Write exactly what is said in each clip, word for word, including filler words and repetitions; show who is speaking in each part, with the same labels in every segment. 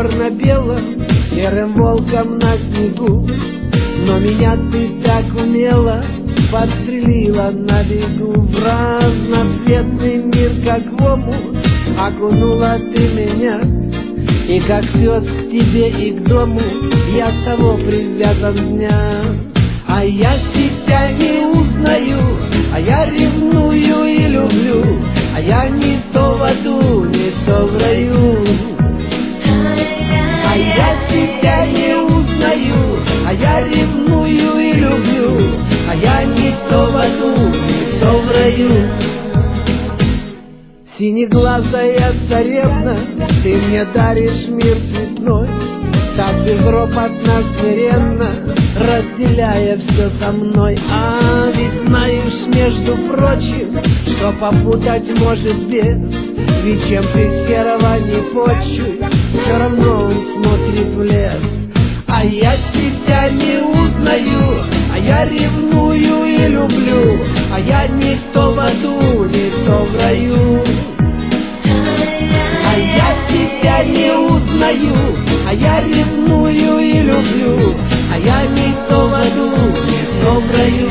Speaker 1: черно-белом, серым волком на снегу. Но меня ты так умело подстрелила на бегу. В разноцветный мир, как в омут, окунула ты меня. И как пес к тебе и к дому, я с того привязан дня. А я тебя не узнаю, а я ревную и люблю, а я не то в аду, не то в раю. А я тебя не узнаю, а я ревную и люблю, а я не то в аду, не то в раю. Синеглазая царевна, ты мне даришь мир цветной, так безропотно, смиренно, разделяя все со мной. А ведь знаешь, между прочим, что попутать может бес, ведь чем ты серого не почуй, все равно он смотрит в лес. А я тебя не узнаю, а я ревную и люблю, а я не то в аду, не то в раю. А я тебя не узнаю, а я ревную и люблю, а я не то в аду, не то в раю.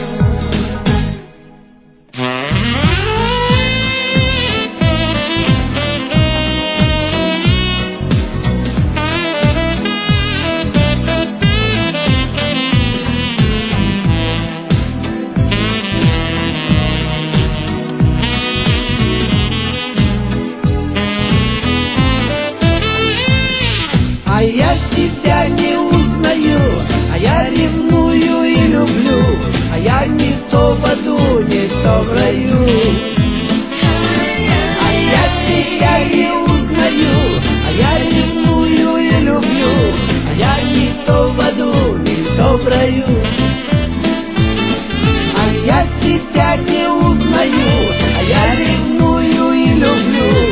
Speaker 1: А я тебя не узнаю, а я ревную и люблю, а я не то в аду, не то в раю. А я тебя не узнаю, а я ревную и люблю, а я не то в аду, не то в раю. А я тебя не узнаю, а я ревную и люблю,